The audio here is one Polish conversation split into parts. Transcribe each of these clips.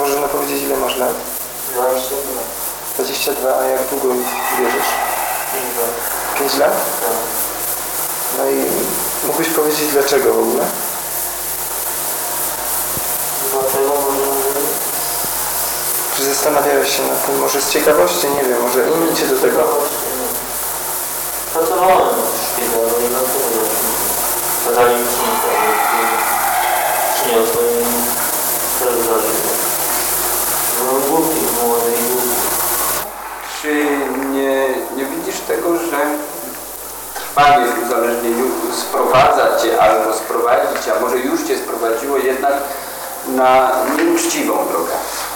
Można powiedzieć, ile masz lat? 22. 22, a jak długo już wierzysz? 5 lat. 5 lat? Tak. No i mógłbyś powiedzieć dlaczego w ogóle? Dlaczego może... Czy zastanawiałeś się nad tym, może z ciekawości, nie wiem, może inni cię do tego? Pracowałem w szpitalu i dlatego zadali mi przyniosło i teraz zażyłem. Byłem głupi, młody i głupi. Czy nie widzisz tego, że trwanie w uzależnieniu sprowadza cię albo sprowadzić, a może już cię sprowadziło jednak na nieuczciwą drogę?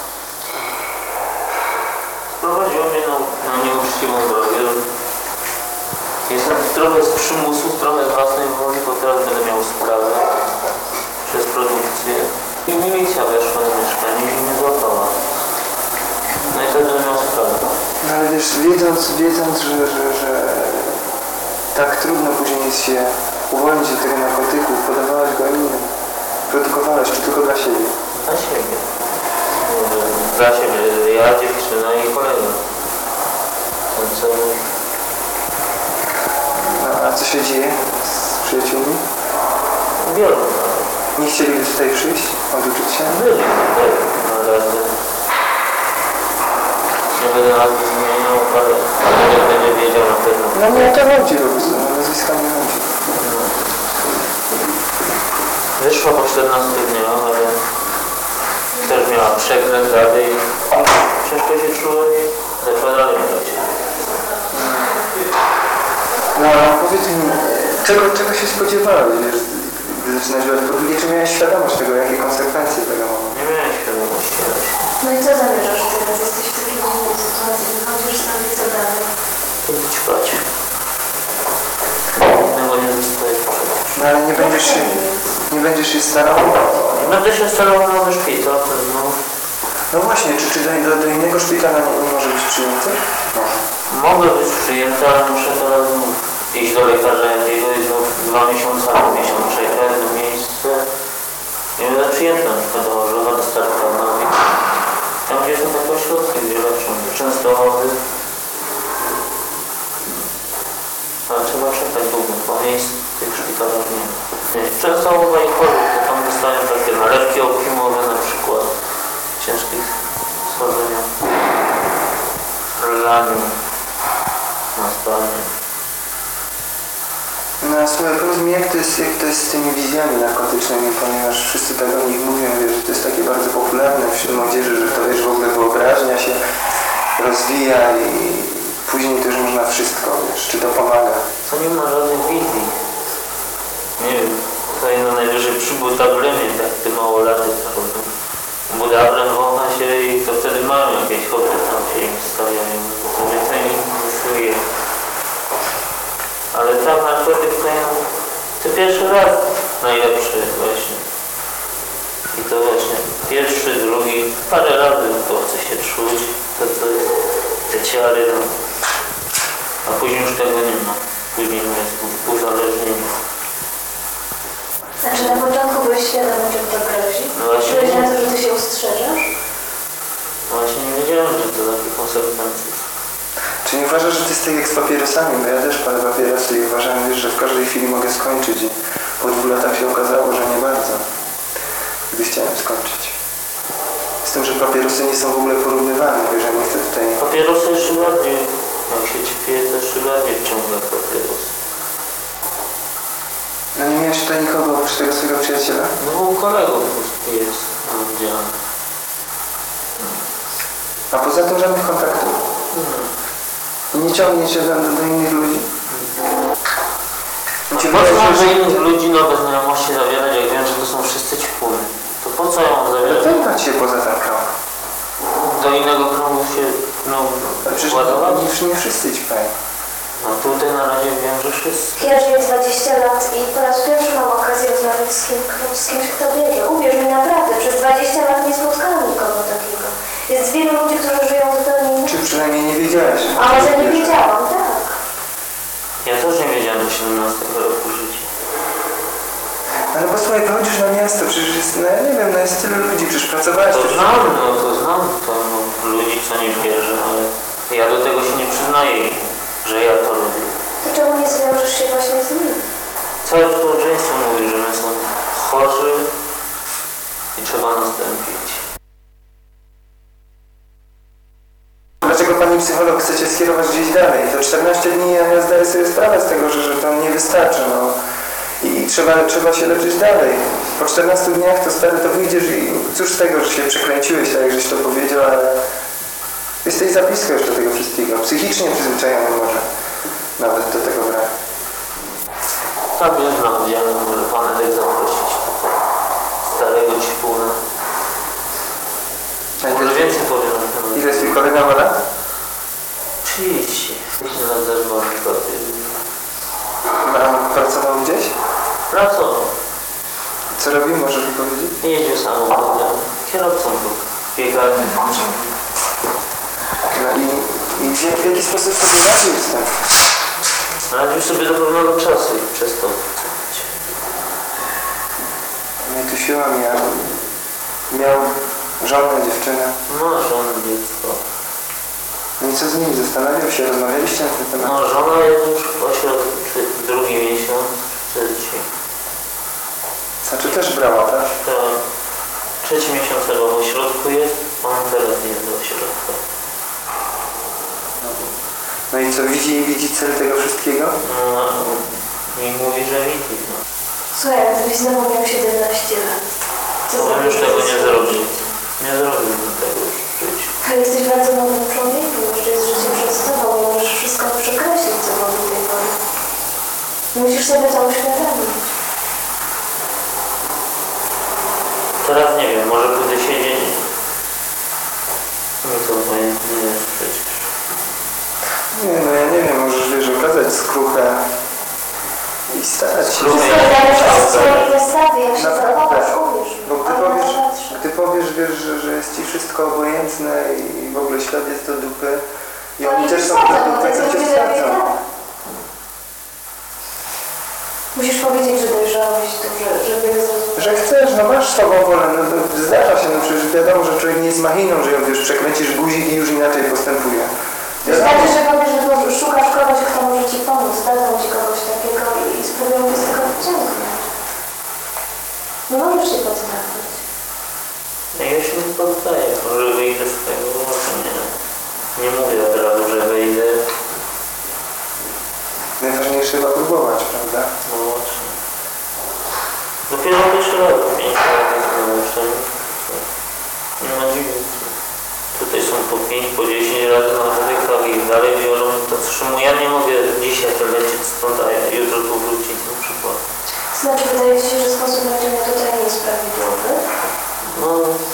Sprowadziło mnie na nieuczciwą drogę. Jestem trochę z przymusu, trochę własnej woli, bo teraz będę miał sprawę przez produkcję. I milicja weszła na mieszkanie i mnie złapała. No i teraz będę miał sprawę. No ale wiesz, wiedząc, że tak trudno później jest się uwolnić od tego narkotyku, podawałeś go innym, produkowałeś, czy tylko dla siebie? Dla siebie. Dla siebie. Ja, dziewczyna i kolega. Co? No, a co się dzieje z przyjaciółmi? Biorą. Nie chcieliby tutaj przyjść, oduczyć się? Byli tutaj na razie. Nie będę nazwy zmieniał, ale nie będzie wiedział na pewno. No nie o to chodzi, nazwiska nie chodzi. Wyszła po 14 dniach, ale też miała przekręt rady i ciężko się czuła i zaczęła dalej grać. No ale powiedz mi, czego się spodziewałeś, wiesz, gdy zaczynasz grać? Po drugie, czy miałeś świadomość tego, jakie konsekwencje tego mogą? Nie miałem świadomości. No i co zamierzasz teraz? Jesteś w takiej trudnej sytuacji, wychodzisz sam i co dalej? Idę ćpać. Innego nie zostaje przecież. No ale nie będziesz się starał? Będę się starał na nowy szpital, no. No właśnie, czy do innego szpitala nie może być przyjęty? Może. Mogę być przyjęty, ale muszę teraz iść do lekarza jakiegoś 2 miesiące albo miesiąc czekać na miejsce. Nie będę przyjęty na przykład do Chorzowa, do Starkowa. Tam gdzie są takie ośrodki, gdzie leczą Częstochowy. Ale trzeba czekać długo, bo miejsc w tych szpitalach nie ma. Częstochowa i Chorzów, to tam dostałem takie nalewki opimowe na przykład ciężkich schorzeniach. Laniu. Na stanie. No słuchaj, powiedz mi, jak to jest z tymi wizjami narkotycznymi, ponieważ wszyscy tak o nich mówią, wiesz, że to jest takie bardzo popularne wśród młodzieży, że to wiesz, w ogóle wyobraźnia się rozwija i później też można wszystko, wiesz, czy to pomaga? To nie ma żadnych wizji. Nie wiem, to jedno najwyżej przy budablemie, tak te małolaty chodzą. Budablem wącha się i to wtedy mają jakieś hobby, tam się im stawiają. To więcej nie wyszuje. Ale tam narkotyk to pierwszy raz najlepszy właśnie. I to właśnie pierwszy, drugi, parę razy to chce się czuć, to jest te ciary, no. A później już tego nie ma. Później jest uzależnienie. Znaczy na początku byłeś świadomy, czym to grozi? No właśnie. Czułeś na to, że ty się ustrzeżasz? Właśnie nie wiedziałem, że to takie konsekwencje. Czy nie uważasz, że to jest tak jak z papierosami? Bo ja też palę papierosy i uważałem, wiesz, że w każdej chwili mogę skończyć i po 2 latach się okazało, że nie bardzo, gdy chciałem skończyć. Z tym, że papierosy nie są w ogóle porównywane, wiesz, że nie chcę tutaj... Papierosy jeszcze bardziej, jak się ćpie, to jeszcze bardziej wciąga papierosy. No nie miałeś tutaj nikogo oprócz tego swojego przyjaciela? No bo u kolegów jest na oddziale. A poza tym żadnych kontaktów? I nie ciągnie się do innych ludzi? Po co mam do innych ludzi nowe znajomości zawierać, jak wiem, że to są wszyscy ćpuny? To po co ja mam zawierać? Wypętać się poza ten krąg. Do innego kręgu się, Przecież ładować? nie wszyscy ćpają. No tutaj na razie wiem, że wszyscy. Ja żyję 20 lat i po raz pierwszy mam okazję rozmawiać z kimś, kto biegnie. Uwierz mi, naprawdę, przez 20 lat nie spotkałam nikogo takiego. Jest wielu ludzi, którzy żyją zupełnie inaczej. Czy przynajmniej nie wiedziałeś? A może nie wiedziałam, tak. Ja też nie wiedziałem do 17 roku życia. Ale posłuchaj, chodzisz na miasto, przecież jest, no ja nie wiem, no jest tylu ludzi, przecież pracowałeś To też. znam, no to znam pełno ludzi, co nie wierzę, ale ja do tego się nie przyznaję, że ja to robię. To czemu nie zwiążesz się właśnie z nim? Całe społeczeństwo mówi, że my są chorzy i trzeba nas tępić. Dlaczego pani psycholog chcecie skierować gdzieś dalej? To 14 dni, ja zdaję sobie sprawę z tego, że to nie wystarczy. No. I trzeba się leczyć dalej. Po 14 dniach to stary, to wyjdziesz i cóż z tego, że się przekręciłeś, tak jak żeś to powiedział, ale jesteś za blisko jeszcze tego wszystkiego. Psychicznie przyzwyczajony może nawet do tego braku. Tak, nie znam, ja może pan Edek zaprosić starego ćpuna. Może więcej powiem na temat. Ile jest twój kolega ma lat? 30. Myślę na zewnątrz koty. A pracował gdzieś? Pracował. Co robił, możesz mi powiedzieć? Jeździł samochodem. Kierowcą był. Biegalny. No i w jaki sposób sobie radził z tym? Radził sobie do pewnego czasu i przestał pracować. No i tu siła miał żonę, dziewczynę. No, żona, dziecko. No i co z nimi? Zastanawiał się, rozmawialiście na ten temat? No, żona jest już w ośrodku, drugi miesiąc, trzeci. Znaczy też brała, tak? To trzeci miesiąc chyba w ośrodku jest, on teraz nie jest w ośrodku. No i co, widzi cel tego wszystkiego? No, i mówi, że widzi. No. Słuchaj, gdybyś znowu miał 17 lat. Co To bym już tego nie zrobił. Nie zrobiłbym tego już w życiu. Ale jesteś bardzo młodym człowiekiem, jeszcze jest życie przed tobą i możesz wszystko przekreślić, co było do tej pory. Musisz sobie to uświadomić. Teraz nie wiem, może pójdę siedzieć. No to obojętnie jest przecież. Nie, no ja nie wiem, możesz wiesz, okazać skruchę i starać się. Skruchę? Wszystko zależy od swojej postawy, jak się Naprawdę. zachowasz, uwierz mi. Bo Albo zobaczysz. gdy powiesz, wiesz, że jest ci wszystko obojętne i w ogóle świat jest do dupy i To oni nie też są przesadzam, do bo to dupy, jest to cię ludzie lepiej sprawdzą. tak. Musisz powiedzieć, że dojrzałeś tu, żeby zrozumieć. Że chcesz, no masz z tobą wolę, no to zdarza się, no przecież wiadomo, że człowiek nie jest machiną, że ją wiesz, przekręcisz guzik i już inaczej postępuje. Wystarczy, że powiesz, że szukasz kogoś, kto może ci pomóc, dadzą ci kogoś takiego i spróbują cię z tego wyciągnąć. Nie możesz się podstawić. Ja się nie poddaję, może wyjdę z tego, może nie mówię od razu, że wyjdę. Najważniejsze chyba próbować, prawda? No właśnie. Dopiero pierwszy raz, 5 lat jest nauczeń. Nie ma dziwnych. Tutaj są po 5, po 10 razy na wodykach i dalej biorą to, czemu ja nie mogę dzisiaj lecieć stąd, a jutro tu wrócić na przykład. Znaczy, wydaje ci się, że sposób leczenia tutaj nie jest prawidłowy? No,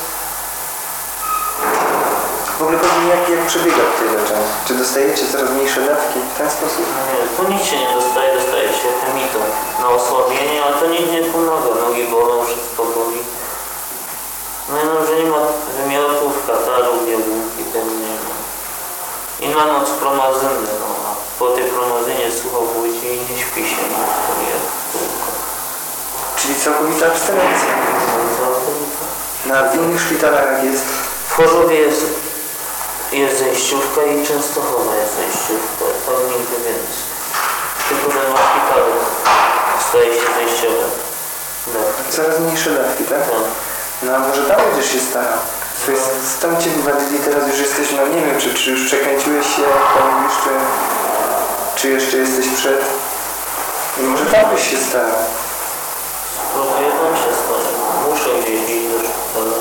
W ogóle powiem, jak przebiega tutaj leczenie? Czy dostajecie coraz mniejsze dawki w ten sposób? nie, tu nic się nie dostaje się chemitą na osłabienie, ale to nic nie pomaga, nogi bolą, wszystko boli. No i no, że nie ma wymiotów, katarów, biegunki, tego nie ma. I na noc promazynę, no, a po tej promazynie sucho budzi i nie śpi się, no, to jest tylko. Czyli całkowita abstynencja. Na innych szpitalach jak jest? W Chorzowie jest zejściówka i Częstochowa jest zejściówka, tak nigdy więcej. Tylko ten ma szpitalu staje się zejściowe. Coraz mniejsze dawki, tak? Tak. No a może tam będziesz się starał? Stąd cię wywalili, teraz już jesteś, no nie wiem, czy już przekręciłeś się, jak tam mówisz, czy jeszcze jesteś przed? I może tam byś się starał. Próbuję tam się stać. Muszę gdzieś iść do szpitala.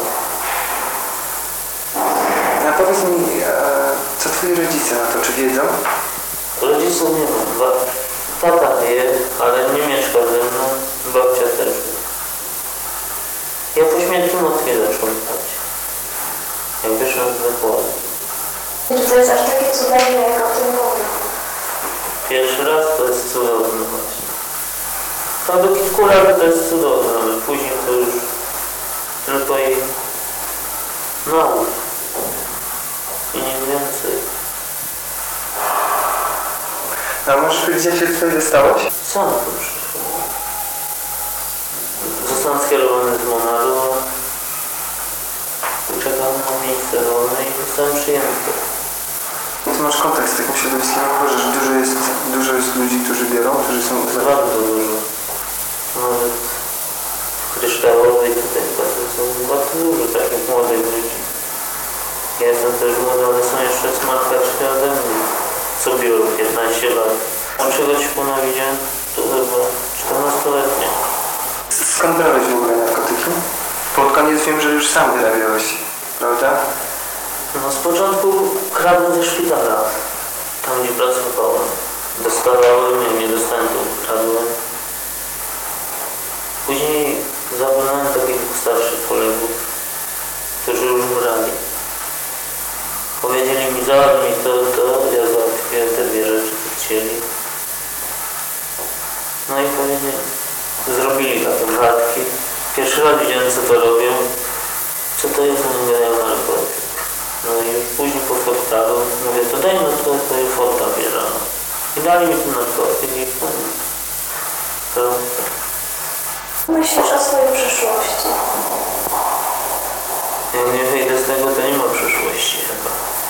A powiedz mi, co twoi rodzice na to, czy wiedzą? Rodziców nie mam. Tata wie, ale nie mieszka ze mną. Babcia też wie. Ja po śmierci matki zacząłem spać. Jak wyszłem z zakładu. Czy to jest aż takie cudowne, jak o tym mówię? Pierwszy raz to jest cudowne właśnie. To do kilku razy to jest cudowne, ale później to już tylko i naucz. I nic więcej. A możesz powiedzieć, jak się tutaj dostałeś? Sam tu przyszedłem. Zostałem skierowany z Monaru. Czekam na miejsce do zostałem przyjęty. Ty masz kontakt z takim środowiskiem, jak uważasz, że dużo jest ludzi, którzy biorą, którzy są Bardzo dużo. Nawet w Kryształowej tutaj są bardzo dużo takich młodych ludzi. Ja jestem też młody, ale są jeszcze smarkaczki ode mnie, co biorą 15 lat. Łączego Ćpuna widziałem, to chyba 14-letnie. Skąd brałeś w ogóle narkotyki? Pod koniec wiem, że już sam wyrabiałeś, prawda? No z początku kradłem ze szpitala, tam gdzie pracowałem. Dostawałem, nie dostałem, to kradłem. Później zabrałem takich starszych kolegów, którzy już brali. Powiedzieli mi, załatw mi to, ja załatwiłem te dwie rzeczy, co chcieli. No i powiedzieli, zrobili takie wrotki. Pierwszy raz widziałem, co to robią. Co to jest, mówię, ja narkotyk. No i później po fortalu mówię, to daj mi to forta bierzemy. I dali mi ten narkotyk i to... Myślisz o swojej przyszłości? Jak nie wyjdę z tego, to nie ma przyszłości chyba.